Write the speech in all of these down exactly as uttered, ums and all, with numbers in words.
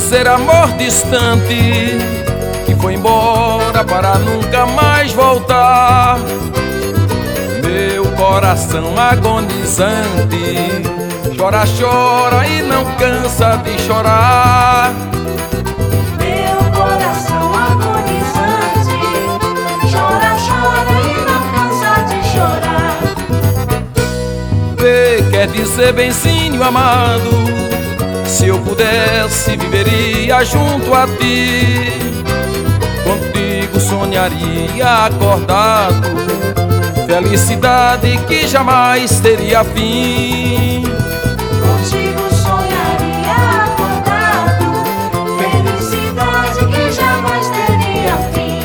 dizer amor distante, que foi embora para nunca mais voltar. Meu coração agonizante chora, chora e não cansa de chorar. Meu coração agonizante chora, chora e não cansa de chorar. Vê, quer dizer benzinho amado, se eu pudesse viveria junto a ti, contigo sonharia acordado, felicidade que jamais teria fim. Contigo sonharia acordado, felicidade que jamais teria fim.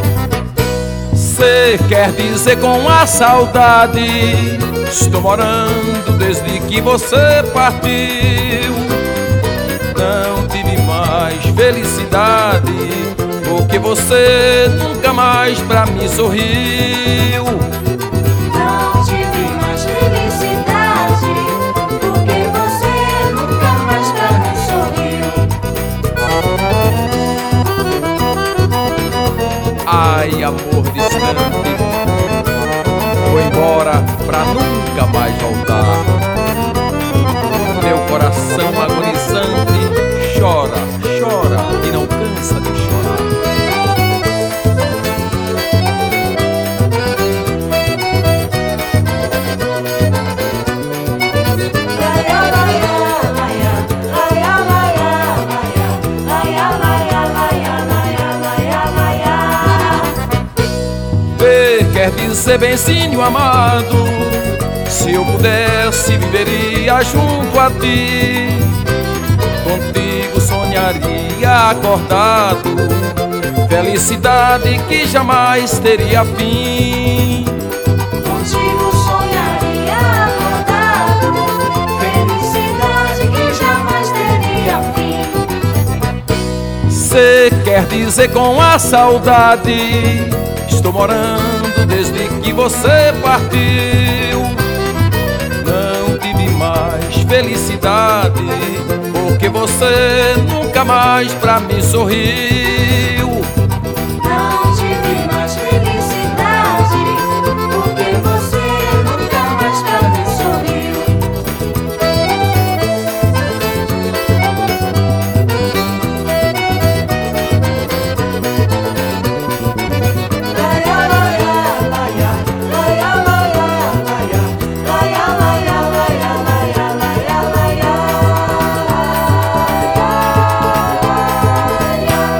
Cê quer dizer com a saudade, estou morando desde que você partiu. Não tive mais felicidade, porque você nunca mais pra mim sorriu. Não tive mais felicidade, porque você nunca mais pra mim sorriu. Ai, amor distante, foi embora pra nunca mais voltar. Meu coração agonizante chora, chora e não cansa de chorar. Vê, quer dizer benzinho amado, se eu pudesse viveria junto a ti, contigo sonharia acordado, felicidade que jamais teria fim. Contigo sonharia acordado, felicidade que jamais teria fim. Cê quer dizer com a saudade, estou morando desde que você partiu. Não tive mais felicidade, porque você nunca mais pra mim sorriu.